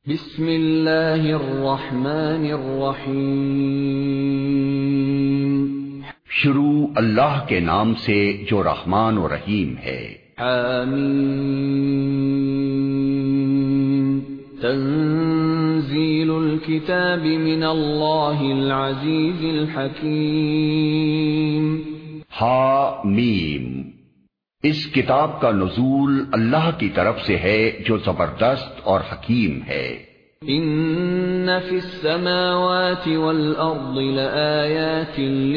بسم اللہ الرحمن الرحیم، شروع اللہ کے نام سے جو رحمان و رحیم ہے۔ حامیم، تنزیل الکتاب من اللہ العزیز الحکیم۔ حامیم، اس کتاب کا نزول اللہ کی طرف سے ہے جو زبردست اور حکیم ہے۔ ان فی السماوات والارض لآیات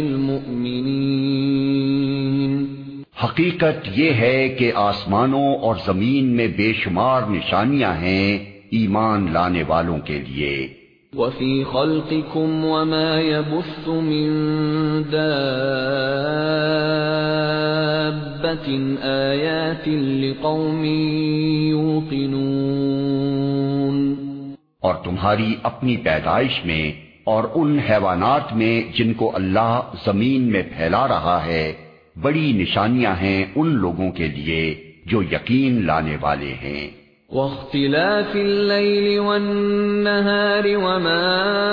للمؤمنین، حقیقت یہ ہے کہ آسمانوں اور زمین میں بے شمار نشانیاں ہیں ایمان لانے والوں کے لیے۔ وفی خلقکم وما یبث من دابۃ آیات لقوم یوقنون، اور تمہاری اپنی پیدائش میں اور ان حیوانات میں جن کو اللہ زمین میں پھیلا رہا ہے بڑی نشانیاں ہیں ان لوگوں کے لیے جو یقین لانے والے ہیں۔ واختلاف اللیل والنہار وما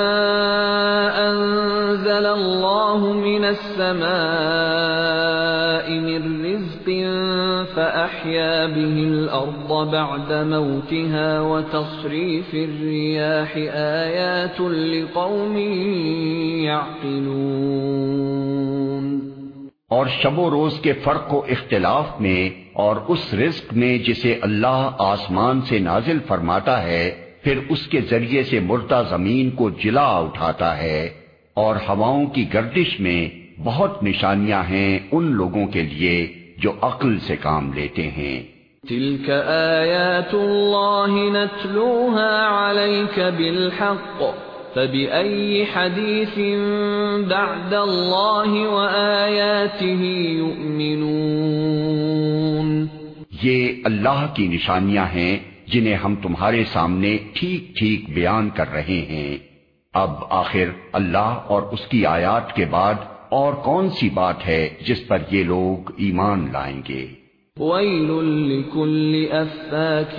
انزل اللہ من السماء من رزق فأحیا به الارض بعد موتها وتصریف الریاح آیات لقوم یعقلون۔ اور شب و روز کے فرق و اختلاف میں اور اس رزق میں جسے اللہ آسمان سے نازل فرماتا ہے، پھر اس کے ذریعے سے مردہ زمین کو جلا اٹھاتا ہے، اور ہواؤں کی گردش میں بہت نشانیاں ہیں ان لوگوں کے لیے جو عقل سے کام لیتے ہیں۔ تلک آیات اللہ نتلوها علیک بالحق فبأي حدیث بعد اللہ وآیاتہ یؤمنون۔ یہ اللہ کی نشانیاں ہیں جنہیں ہم تمہارے سامنے ٹھیک ٹھیک بیان کر رہے ہیں۔ اب آخر اللہ اور اس کی آیات کے بعد اور کون سی بات ہے جس پر یہ لوگ ایمان لائیں گے؟ ویل لکل افاک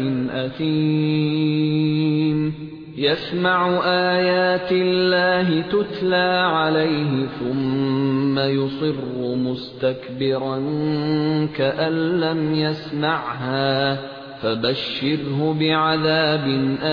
اثیم، يسمع آیات اللہ تتلى علیہ ثم يصر مستکبرا كأن لم يسمعها فبشره بعذاب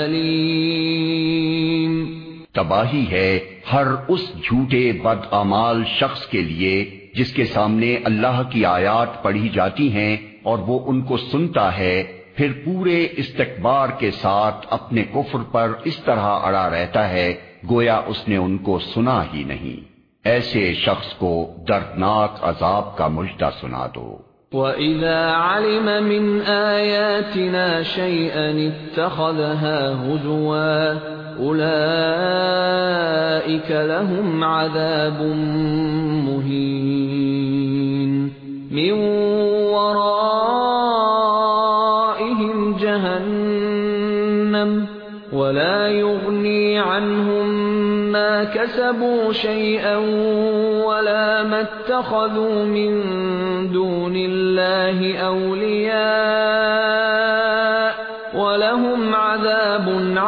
علیم۔ تباہی ہے ہر اس جھوٹے بدعمال شخص کے لیے جس کے سامنے اللہ کی آیات پڑھی جاتی ہیں اور وہ ان کو سنتا ہے، پھر پورے استکبار کے ساتھ اپنے کفر پر اس طرح اڑا رہتا ہے گویا اس نے ان کو سنا ہی نہیں۔ ایسے شخص کو دردناک عذاب کا مژدہ سنا دو۔ وَإِذَا عَلِمَ مِنْ آيَاتِنَا شَيْئًا اتَّخَذَهَا هُزُوًا أُولَئِكَ لَهُمْ عَذَابٌ مُهِينٌ مِّن وَرَائِهِمْ جَهَنَّمُ وَلَا يُغْنِي عَنْهُمْ مَا كَسَبُوا شَيْئًا وَلَا مَا اتَّخَذُوا مِن دُونِ اللَّهِ أَوْلِيَاءَ وَلَهُمْ عَذَابٌ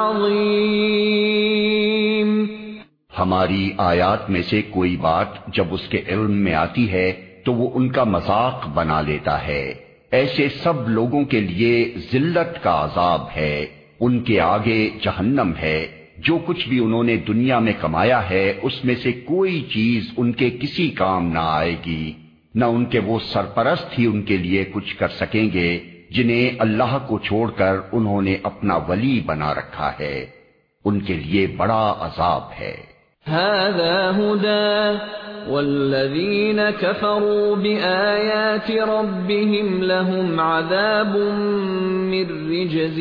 عَظِيمٌ۔ ہماری آیات میں سے کوئی بات جب اس کے علم میں آتی ہے تو وہ ان کا مذاق بنا لیتا ہے۔ ایسے سب لوگوں کے لیے ذلت کا عذاب ہے، ان کے آگے جہنم ہے۔ جو کچھ بھی انہوں نے دنیا میں کمایا ہے اس میں سے کوئی چیز ان کے کسی کام نہ آئے گی، نہ ان کے وہ سرپرست ہی ان کے لیے کچھ کر سکیں گے جنہیں اللہ کو چھوڑ کر انہوں نے اپنا ولی بنا رکھا ہے۔ ان کے لیے بڑا عذاب ہے۔ هذا هدى والذین کفروا بآیات ربهم لهم عذاب من رجز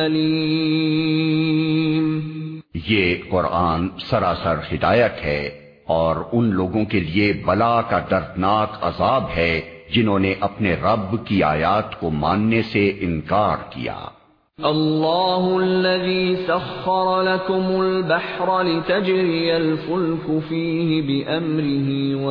علیم۔ یہ قرآن سراسر ہدایت ہے اور ان لوگوں کے لیے بلا کا دردناک عذاب ہے جنہوں نے اپنے رب کی آیات کو ماننے سے انکار کیا۔ اللہ الذی سخر لکم البحر لتجری الفلک فیہ بأمرہ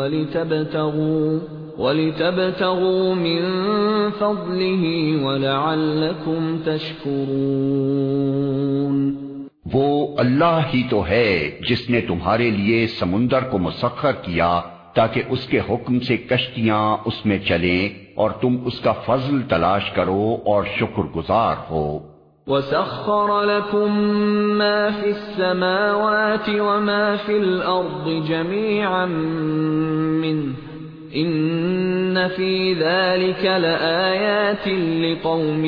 ولتبتغوا من فضلہ ولعلکم تشکرون۔ وہ اللہ ہی تو ہے جس نے تمہارے لیے سمندر کو مسخر کیا تاکہ اس کے حکم سے کشتیاں اس میں چلیں اور تم اس کا فضل تلاش کرو اور شکر گزار ہو۔ وَسَخَّرَ لَكُم مَّا فِي السَّمَاوَاتِ وَمَا فِي الْأَرْضِ جَمِيعًا مِّنْهُ إِنَّ فِي ذَلِكَ لَآيَاتٍ لِقَوْمٍ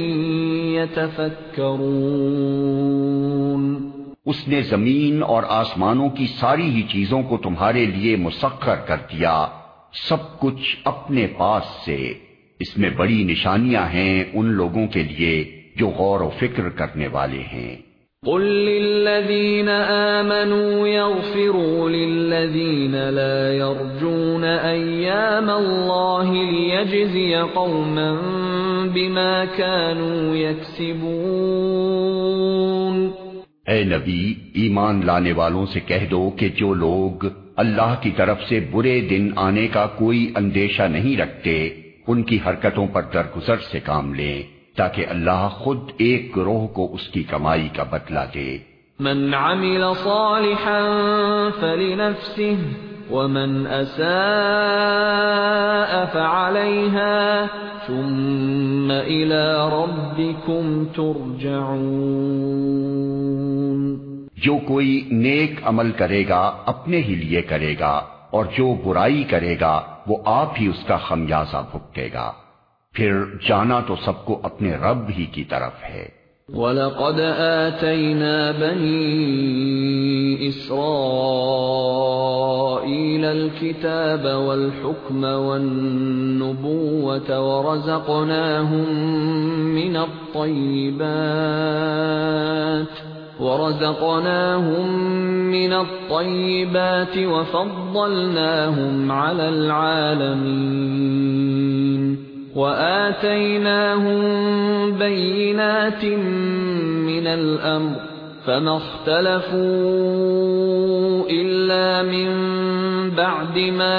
يَتَفَكَّرُونَ۔ اس نے زمین اور آسمانوں کی ساری ہی چیزوں کو تمہارے لیے مسخر کر دیا، سب کچھ اپنے پاس سے، اس میں بڑی نشانیاں ہیں ان لوگوں کے لیے جو غور و فکر کرنے والے ہیں۔ قل للذین آمنوا یغفروا للذین لا یرجون ایام اللہ لیجزی قوما بما كانوا یکسبون۔ اے نبی، ایمان لانے والوں سے کہہ دو کہ جو لوگ اللہ کی طرف سے برے دن آنے کا کوئی اندیشہ نہیں رکھتے ان کی حرکتوں پر درگزر سے کام لیں تاکہ اللہ خود ایک گروہ کو اس کی کمائی کا بدلہ دے۔ من عمل صالحا فلنفسه ومن اساء فعليها ثم الى ربكم ترجعون۔ جو کوئی نیک عمل کرے گا اپنے ہی لیے کرے گا اور جو برائی کرے گا وہ آپ ہی اس کا خمیازہ بھگتے گا، پھر جانا تو سب کو اپنے رب ہی کی طرف ہے۔ وَلَقَدْ آتَيْنَا بَنِي إِسْرَائِيلَ الْكِتَابَ وَالْحُكْمَ وَالنُّبُوَّةَ ورزقناهم من الطيبات وفضلناهم على العالمين وآتيناهم بينات من الأمر فما اختلفوا إلا من بعد ما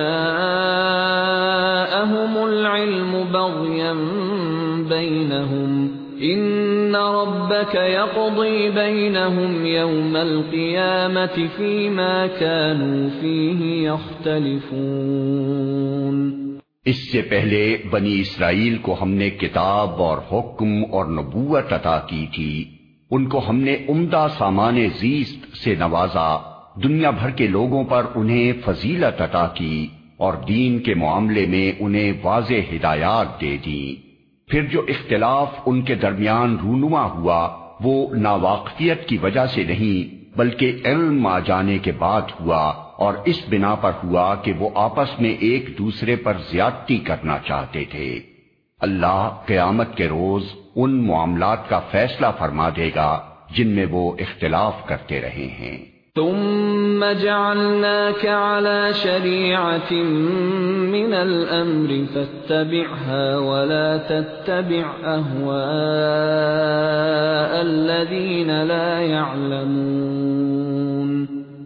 جاءهم العلم بغيا بينهم إن ربك يقضي بينهم يوم القيامة فيما كانوا فيه يختلفون۔ اس سے پہلے بنی اسرائیل کو ہم نے کتاب اور حکم اور نبوت عطا کی تھی، ان کو ہم نے عمدہ سامان زیست سے نوازا، دنیا بھر کے لوگوں پر انہیں فضیلت عطا کی اور دین کے معاملے میں انہیں واضح ہدایات دے دی۔ پھر جو اختلاف ان کے درمیان رونما ہوا وہ ناواقفیت کی وجہ سے نہیں بلکہ علم آ جانے کے بعد ہوا، اور اس بنا پر ہوا کہ وہ آپس میں ایک دوسرے پر زیادتی کرنا چاہتے تھے۔ اللہ قیامت کے روز ان معاملات کا فیصلہ فرما دے گا جن میں وہ اختلاف کرتے رہے ہیں۔ ثم جعلناك على شريعة من الأمر فاتبعها ولا تتبع أهواء الذين لا يعلمون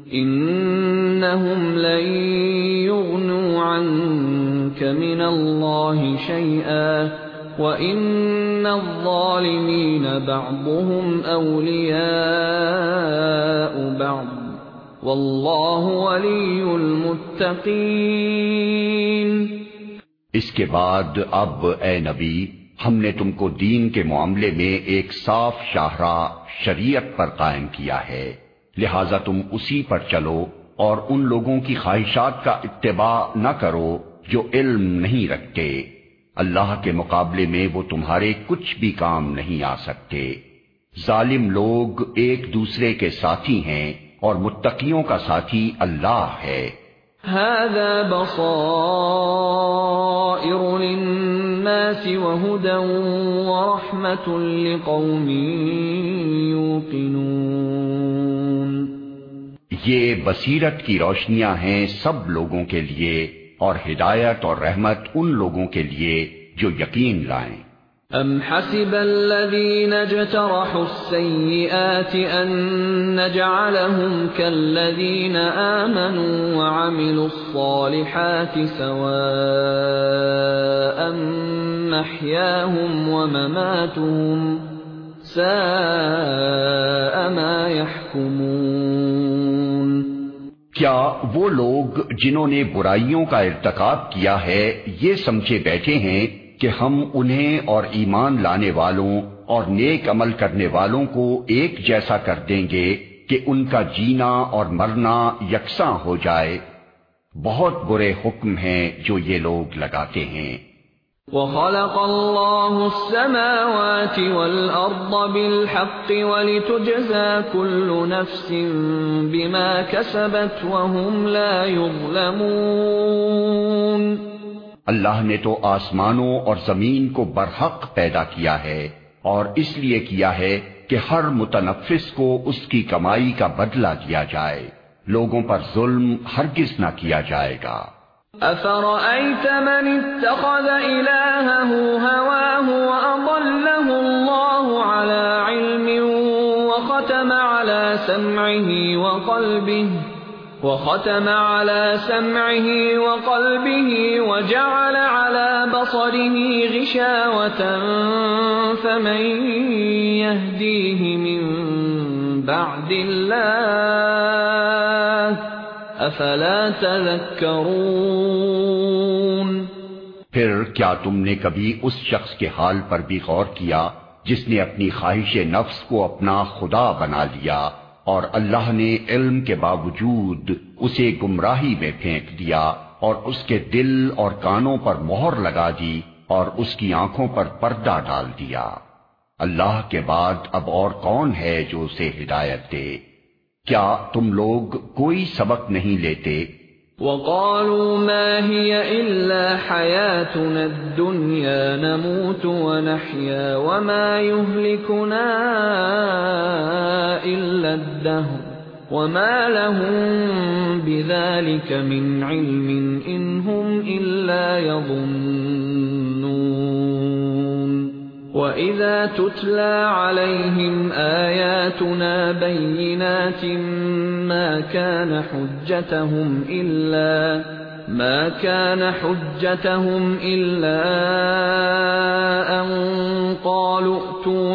إنهم لن يغنوا عنك من الله شيئا وَإِنَّ الظَّالِمِينَ بَعْضُهُمْ أَوْلِيَاءُ بَعْضٍ وَاللَّهُ وَلِيُّ الْمُتَّقِينَ۔ اس کے بعد اب اے نبی ہم نے تم کو دین کے معاملے میں ایک صاف شاہراہ شریعت پر قائم کیا ہے، لہذا تم اسی پر چلو اور ان لوگوں کی خواہشات کا اتباع نہ کرو جو علم نہیں رکھتے، اللہ کے مقابلے میں وہ تمہارے کچھ بھی کام نہیں آ سکتے۔ ظالم لوگ ایک دوسرے کے ساتھی ہیں اور متقیوں کا ساتھی اللہ ہے۔ هذا بصائر للناس وهدى ورحمة لقوم يوقنون۔ یہ بصیرت کی روشنیاں ہیں سب لوگوں کے لیے اور ہدایت اور رحمت ان لوگوں کے لیے جو یقین لائیں۔ ام حسب الذين اجترحوا السيئات ان نجعلهم كالذين آمنوا وعملوا الصالحات سواء محياهم ومماتهم ساء ما يحكمون کیا وہ لوگ جنہوں نے برائیوں کا ارتکاب کیا ہے یہ سمجھے بیٹھے ہیں کہ ہم انہیں اور ایمان لانے والوں اور نیک عمل کرنے والوں کو ایک جیسا کر دیں گے کہ ان کا جینا اور مرنا یکساں ہو جائے؟ بہت برے حکم ہیں جو یہ لوگ لگاتے ہیں۔ وَخَلَقَ اللَّهُ السَّمَاوَاتِ وَالْأَرْضَ بِالْحَقِّ وَلِتُجْزَى كُلُّ نَفْسٍ بِمَا كَسَبَتْ وَهُمْ لَا يُظْلَمُونَ اللہ نے تو آسمانوں اور زمین کو برحق پیدا کیا ہے اور اس لیے کیا ہے کہ ہر متنفس کو اس کی کمائی کا بدلہ دیا جائے، لوگوں پر ظلم ہرگز نہ کیا جائے گا۔ أَفَرَأَيْتَ مَنِ اتَّخَذَ إِلَٰهَهُ هَوَاهُ وَأَضَلَّهُ اللَّهُ عَلَىٰ عِلْمٍ وَخَتَمَ عَلَىٰ سَمْعِهِ وَقَلْبِهِ وَجَعَلَ عَلَىٰ بَصَرِهِ غِشَاوَةً فَمَن يَهْدِيهِ مِن بَعْدِ اللَّهِ افلا تذکرون پھر کیا تم نے کبھی اس شخص کے حال پر بھی غور کیا جس نے اپنی خواہش نفس کو اپنا خدا بنا لیا اور اللہ نے علم کے باوجود اسے گمراہی میں پھینک دیا اور اس کے دل اور کانوں پر مہر لگا دی اور اس کی آنکھوں پر پردہ ڈال دیا؟ اللہ کے بعد اب اور کون ہے جو اسے ہدایت دے؟ کیا تم لوگ کوئی سبق نہیں لیتے؟ وَقَالُوا مَا هِيَ إِلَّا حَيَاتُنَا الدُّنْيَا نَمُوتُ وَنَحْيَا وَمَا يُهْلِكُنَا إِلَّا الدَّهْرُ وَمَا لَهُم بِذَلِكَ مِنْ عِلْمٍ إِنْ هُمْ إِلَّا يَظُنُّونَ وَإِذَا تُتْلَى عَلَيْهِمْ آيَاتُنَا بَيِّنَاتٍ مَا كَانَ حُجَّتَهُمْ إِلَّا أَن قَالُوا ائْتُوا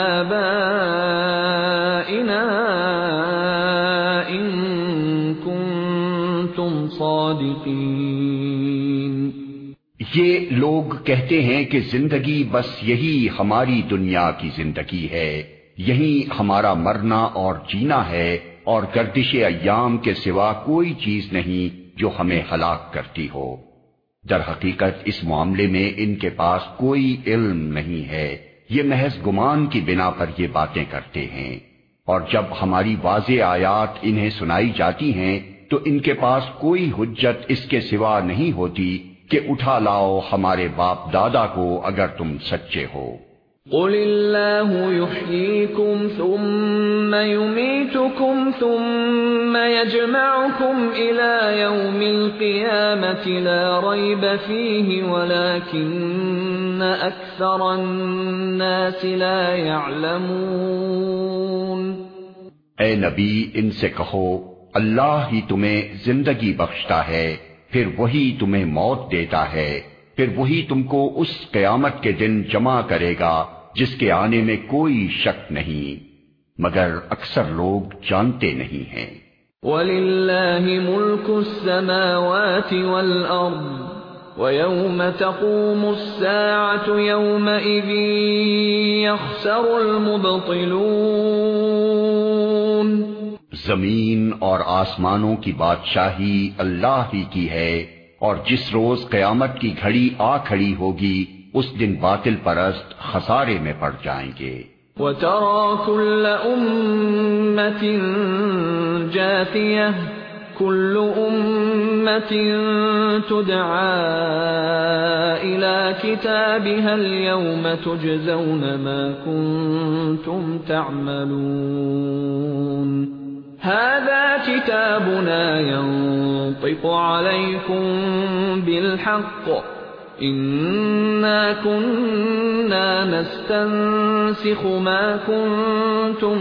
بِآبَائِنَا إِن كُنتُمْ صَادِقِينَ یہ لوگ کہتے ہیں کہ زندگی بس یہی ہماری دنیا کی زندگی ہے، یہی ہمارا مرنا اور جینا ہے، اور گردش ایام کے سوا کوئی چیز نہیں جو ہمیں ہلاک کرتی ہو۔ در حقیقت اس معاملے میں ان کے پاس کوئی علم نہیں ہے، یہ محض گمان کی بنا پر یہ باتیں کرتے ہیں، اور جب ہماری واضح آیات انہیں سنائی جاتی ہیں تو ان کے پاس کوئی حجت اس کے سوا نہیں ہوتی کہ اٹھا لاؤ ہمارے باپ دادا کو اگر تم سچے ہو۔ قُلِ اللَّهُ يُحْيِيكُمْ ثُمَّ يُمِيتُكُمْ ثُمَّ يَجْمَعُكُمْ إِلَى يَوْمِ الْقِيَامَةِ لَا رَيْبَ فِيهِ وَلَكِنَّ أَكْثَرَ النَّاسِ لَا يَعْلَمُونَ اے نبی ان سے کہو اللہ ہی تمہیں زندگی بخشتا ہے، پھر وہی تمہیں موت دیتا ہے، پھر وہی تم کو اس قیامت کے دن جمع کرے گا جس کے آنے میں کوئی شک نہیں، مگر اکثر لوگ جانتے نہیں ہیں۔ وَلِلَّهِ مُلْكُ السَّمَاوَاتِ وَالْأَرْضِ وَيَوْمَ تَقُومُ السَّاعَةُ يَوْمَئِذٍ يَخْسَرُ الْمُبْطِلُونَ زمین اور آسمانوں کی بادشاہی اللہ ہی کی ہے، اور جس روز قیامت کی گھڑی آ کھڑی ہوگی اس دن باطل پرست خسارے میں پڑ جائیں گے۔ وَتَرَى كُلَّ أُمَّةٍ جَاثِيَةً كُلُّ أُمَّةٍ تُدْعَى إِلَى كِتَابِهَا الْيَوْمَ تُجْزَوْنَ مَا كُنتُمْ تَعْمَلُونَ هَذَا كِتَابُنَا يَنطِقُ عَلَيْكُمْ بِالْحَقِّ إِنَّا كُنَّا نَسْتَنسِخُ مَا كُنتُمْ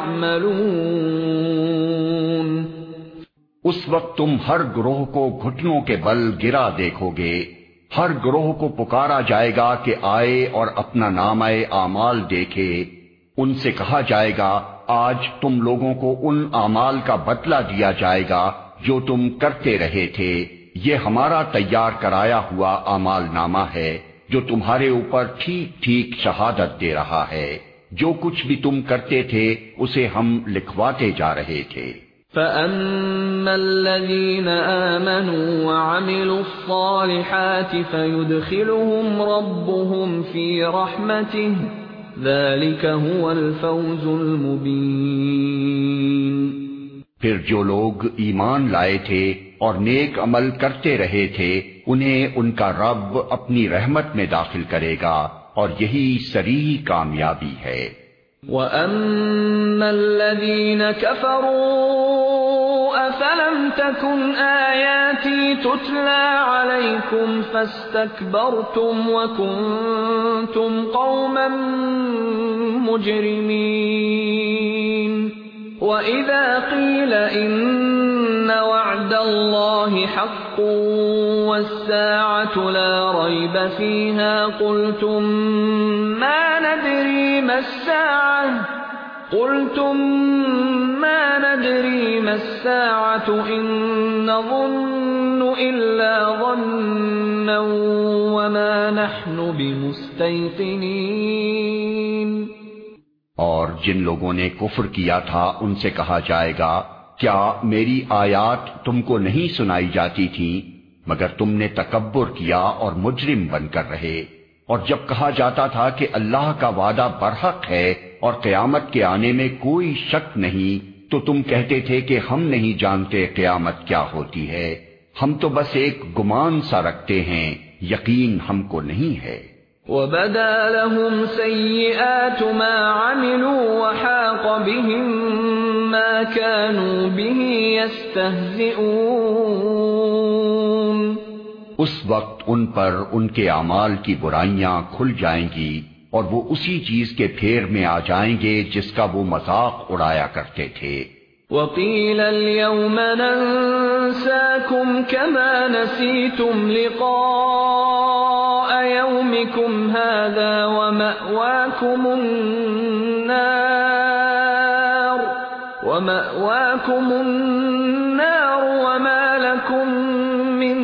تَعْمَلُونَ اس وقت تم ہر گروہ کو گھٹنوں کے بل گرا دیکھو گے، ہر گروہ کو پکارا جائے گا کہ آئے اور اپنا نامہ اعمال دیکھے، ان سے کہا جائے گا آج تم لوگوں کو ان اعمال کا بدلہ دیا جائے گا جو تم کرتے رہے تھے، یہ ہمارا تیار کرایا ہوا اعمال نامہ ہے جو تمہارے اوپر ٹھیک ٹھیک شہادت دے رہا ہے، جو کچھ بھی تم کرتے تھے اسے ہم لکھواتے جا رہے تھے۔ فَأَمَّا الَّذِينَ آمَنُوا وَعَمِلُوا الصَّالِحَاتِ فَيُدْخِلُهُمْ رَبُّهُمْ فِي رَحْمَتِهِ ذَلِكَ هُوَ الْفَوْزُ الْمُبِينُ۔ پھر جو لوگ ایمان لائے تھے اور نیک عمل کرتے رہے تھے انہیں ان کا رب اپنی رحمت میں داخل کرے گا اور یہی صریح کامیابی ہے۔ وَأَمَّا الَّذِينَ كَفَرُوا أَفَلَمْ تَكُنْ آيَاتِي تُتْلَى عَلَيْكُمْ فَاسْتَكْبَرْتُمْ وَكُنْتُمْ قَوْمًا مُجْرِمِينَ وَإِذَا قِيلَ إِنَّ وَعْدَ اللَّهِ حَقٌّ وَالسَّاعَةُ لَا رَيْبَ فِيهَا قُلْتُمْ مَا نَدْرِي مَا السَّاعَةُ إِن نَّظُنُّ إِلَّا ظَنًّا وَمَا نَحْنُ بِمُسْتَيْقِنِينَ۔ اور جن لوگوں نے کفر کیا تھا ان سے کہا جائے گا کیا میری آیات تم کو نہیں سنائی جاتی تھیں، مگر تم نے تکبر کیا اور مجرم بن کر رہے۔ اور جب کہا جاتا تھا کہ اللہ کا وعدہ برحق ہے اور قیامت کے آنے میں کوئی شک نہیں، تو تم کہتے تھے کہ ہم نہیں جانتے قیامت کیا ہوتی ہے، ہم تو بس ایک گمان سا رکھتے ہیں، یقین ہم کو نہیں ہے۔ وَبَدَا لَهُمْ سَيِّئَاتُ مَا عَمِلُوا وَحَاقَ بِهِم مَّا كَانُوا بِهِ يَسْتَهْزِئُونَ۔ اس وقت ان پر ان کے اعمال کی برائیاں کھل جائیں گی اور وہ اسی چیز کے پھیر میں آ جائیں گے جس کا وہ مذاق اڑایا کرتے تھے۔ وَقِيلَ الْيَوْمَ نَنسَاكُمْ كَمَا نَسِيتُمْ لِقَاءَ يَوْمِكُمْ هَذَا وَمَأْوَاكُمُ النَّارُ وَمَا لَكُمْ مِن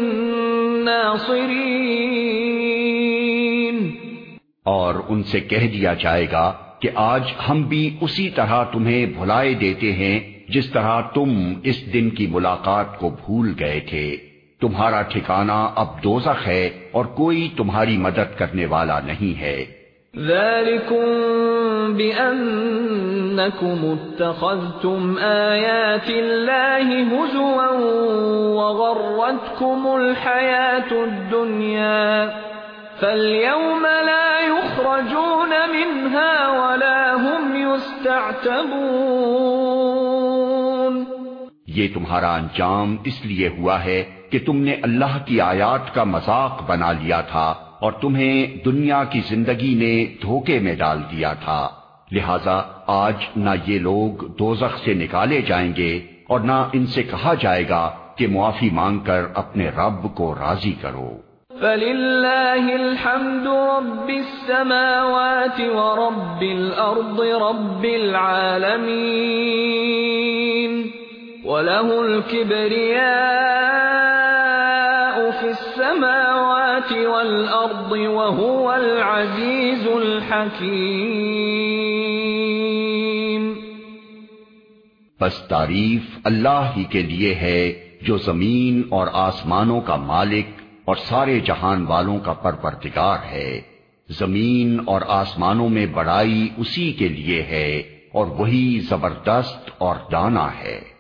نَاصِرِينَ۔ اور ان سے کہہ دیا جائے گا کہ آج ہم بھی اسی طرح تمہیں بھلائے دیتے ہیں جس طرح تم اس دن کی ملاقات کو بھول گئے تھے، تمہارا ٹھکانہ اب دوزخ ہے اور کوئی تمہاری مدد کرنے والا نہیں ہے۔ ذَلِكُمْ بِأَنَّكُمُ اتَّخَذْتُمْ آيَاتِ اللَّهِ هُزُوًا وَغَرَّتْكُمُ الْحَيَاةُ الدُّنْيَا فَالْيَوْمَ لَا يُخْرَجُونَ مِنْهَا وَلَا هُمْ يُسْتَعْتَبُونَ۔ یہ تمہارا انجام اس لیے ہوا ہے کہ تم نے اللہ کی آیات کا مذاق بنا لیا تھا اور تمہیں دنیا کی زندگی نے دھوکے میں ڈال دیا تھا، لہذا آج نہ یہ لوگ دوزخ سے نکالے جائیں گے اور نہ ان سے کہا جائے گا کہ معافی مانگ کر اپنے رب کو راضی کرو۔ فَلِلَّهِ الْحَمْدُ رَبِّ السَّمَاوَاتِ وَرَبِّ الْأَرْضِ رَبِّ الْعَالَمِينَ وَلَهُ الْكِبْرِيَاءُ فِي السَّمَاوَاتِ وَالْأَرْضِ وَهُوَ الْعَزِيزُ الْحَكِيمُ۔ بس تعریف اللہ ہی کے لیے ہے جو زمین اور آسمانوں کا مالک اور سارے جہان والوں کا پروردگار ہے۔ زمین اور آسمانوں میں بڑائی اسی کے لیے ہے اور وہی زبردست اور دانا ہے۔